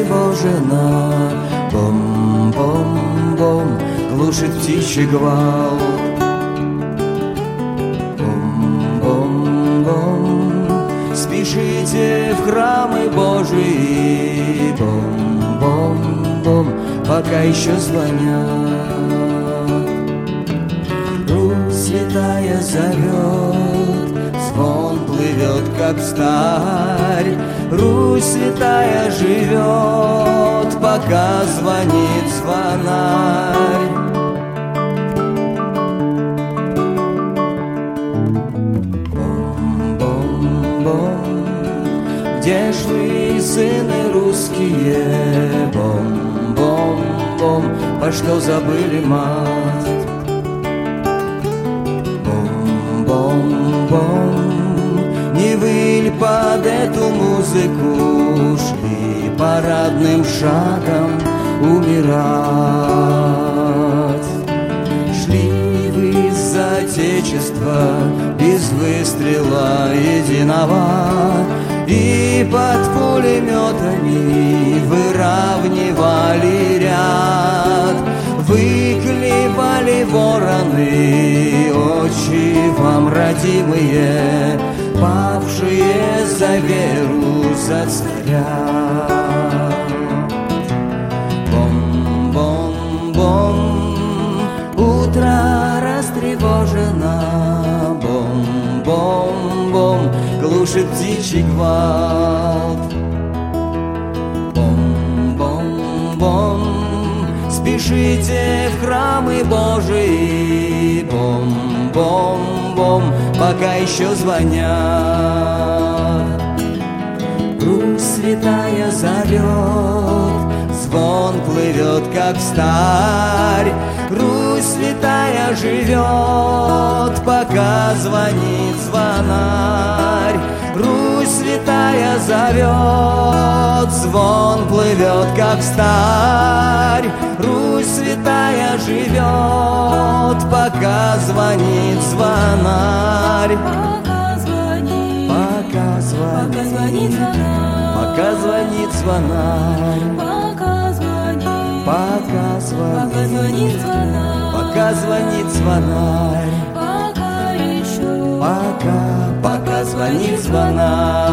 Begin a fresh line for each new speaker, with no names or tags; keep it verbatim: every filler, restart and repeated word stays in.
растревожена. Бом-бом-бом, глушит птичий гвалт. Бом-бом-бом, спешите в храмы Божии. Бом-бом-бом, пока еще звонят. Русь святая зовет, звон плывет, как сталь. Русь святая живет, пока звонит звонарь. Бом-бом-бом, где ж вы, сыны русские? Бом-бом-бом, по что забыли мать? Бом-бом, не вы ли под эту музыку шли парадным шагом умирать? Шли вы за отечество без выстрела единого, и под пулеметами выравнивали ряд. Выклевали вороны очи вам родимые, павшие за веру, за царя. Бом-бом-бом, утро растревожено. Бом-бом-бом, глушит птичий гвалт. Бом-бом-бом, спешите в храмы Божии. Бом-бом-бом, пока еще звонят. Русь святая зовет, звон плывет, как сталь. Русь святая живет, пока звонит звонарь. Русь святая зовет, звон плывет, как сталь. Русь святая живет, пока звонит звонарь.
Пока звонит,
Пока звонит,
пока звонит звонарь.
пока звонит,
Пока звонит,
пока звонит,
пока звонит звонарь.
пока звонит звонарь.
Пока еще,
Пока, пока звонит звонарь.